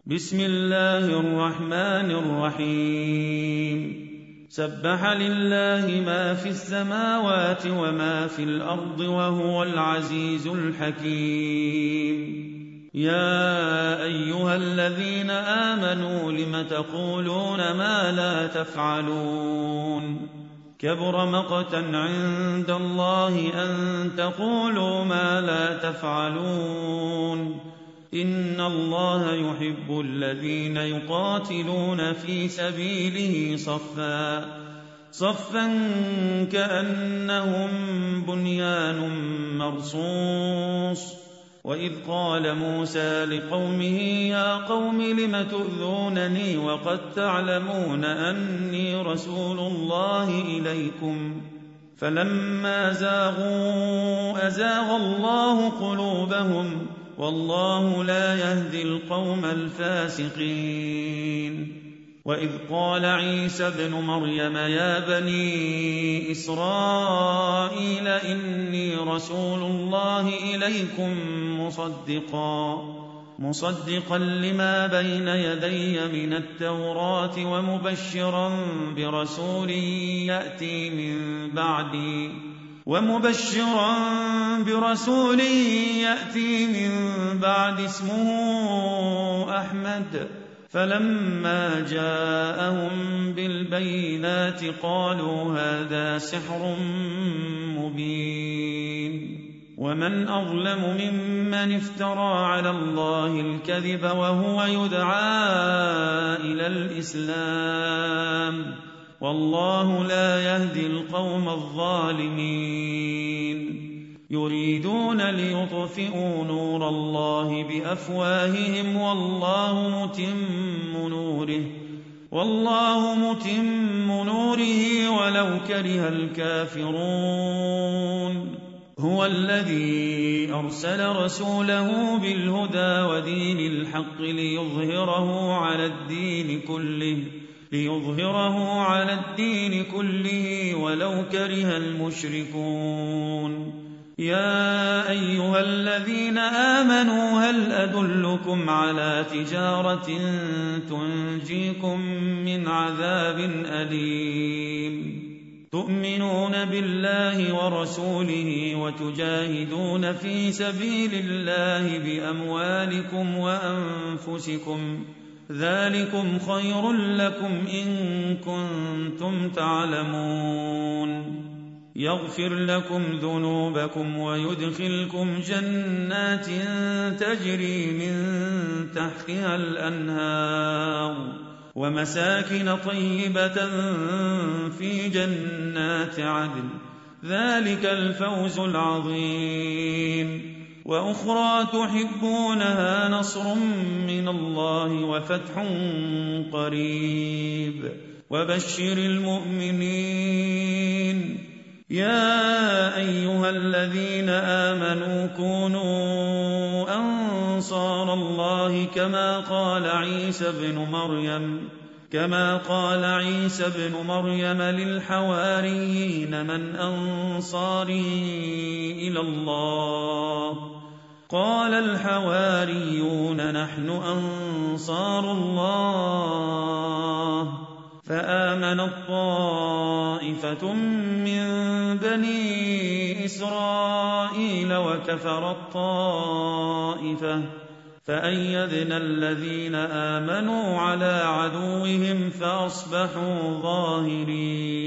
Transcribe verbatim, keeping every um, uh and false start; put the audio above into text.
بسم الله الرحمن الرحيم سبح لله ما في السماوات وما في الأرض وهو العزيز الحكيم يا أيها الذين آمنوا لم تقولون ما لا تفعلون كبر مقتا عند الله أن تقولوا ما لا تفعلون إن الله يحب الذين يقاتلون في سبيله صفا صفا كأنهم بنيان مرصوص وإذ قال موسى لقومه يا قوم لم تؤذونني وقد تعلمون أني رسول الله إليكم فلما زاغوا أزاغ الله قلوبهم والله لا يهدي القوم الفاسقين وإذ قال عيسى ابن مريم يا بني إسرائيل إني رسول الله إليكم مصدقا مصدقا لما بين يدي من التوراة ومبشرا برسول يأتي من بعدي ومبشرا برسول يأتي من بعد اسمه أحمد فلما جاءهم بالبينات قالوا هذا سحر مبين ومن أظلم ممن افترى على الله الكذب وهو يدعى إلى الإسلام والله لا يهدي القوم الظالمين يريدون ليطفئوا نور الله بأفواههم والله متم نوره والله متم نوره ولو كره الكافرون هو الذي أرسل رسوله بالهدى ودين الحق ليظهره على الدين كله ليظهره على الدين كله ولو كره المشركون يا أيها الذين آمنوا هل أدلكم على تجارة تنجيكم من عذاب أليم تؤمنون بالله ورسوله وتجاهدون في سبيل الله بأموالكم وأنفسكم ذلكم خير لكم إن كنتم تعلمون يغفر لكم ذنوبكم ويدخلكم جنات تجري من تحتها الأنهار ومساكن طيبة في جنات عدن ذلك الفوز العظيم وأخرى تحبونها نصر من الله وفتح قريب وبشر المؤمنين يا أيها الذين آمنوا كونوا أنصار الله كما قال عيسى ابن مريم كما قال عيسى ابن مريم للحواريين من أنصاري إلى الله قال الحواريون نحن أنصار الله فآمنت طائفة من بني إسرائيل وكفرت طائفة فأيدنا الذين آمنوا على عدوهم فأصبحوا ظاهرين